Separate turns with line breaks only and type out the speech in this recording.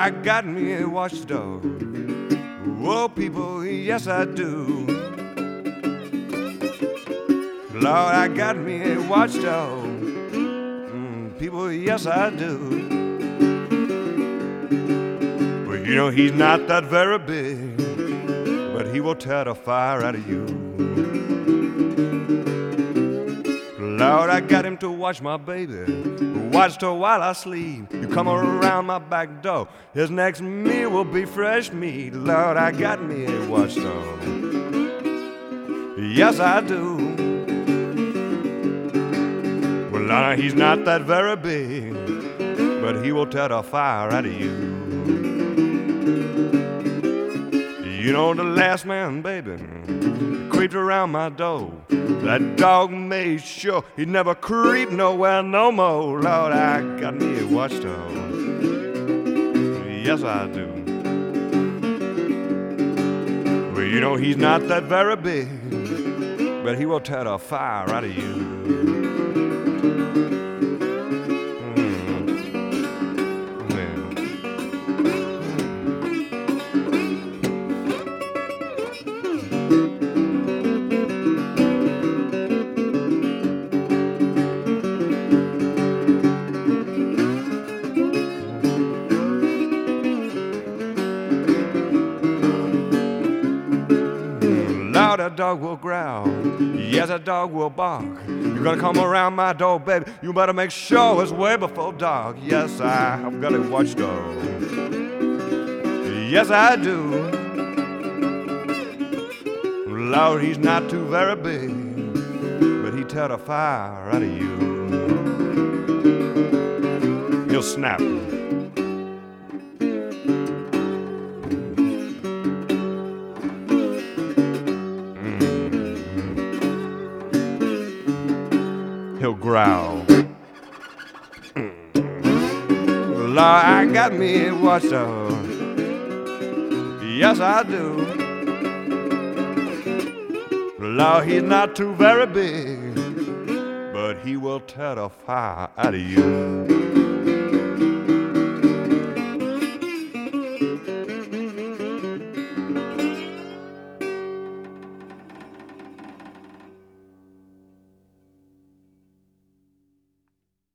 I got me a watchdog. Whoa, people, yes I do. Lord, I got me a watchdog. People, yes I do. Well, you know he's not that very big, but he will tear the fire out of you. Lord, I got him to watch my baby, watched her while I sleep. You come around my back door, his next meal will be fresh meat. Lord, I got me a watchdog. Yes, I do. Well, Lord, he's not that very big, but he will tear the fire out of you. You know the last man, baby, creeped around my door. That dog made sure he'd never creep nowhere no more. Lord, I got me a watchdog. Yes, I do. Well, you know he's not that very big, but he will tear the fire out of you. Lord, a dog will growl. Yes, a dog will bark. You're gonna come around my door, baby. You better make sure it's way before dark. Yes, I've got a watchdog. Yes, I do. Lord, he's not too very big, but he tear the fire out of you. He'll snap. He'll growl. Lord, I got me a watchdog. Yes, I do. Lord, he's not too very big, but he will tear the fire out of you.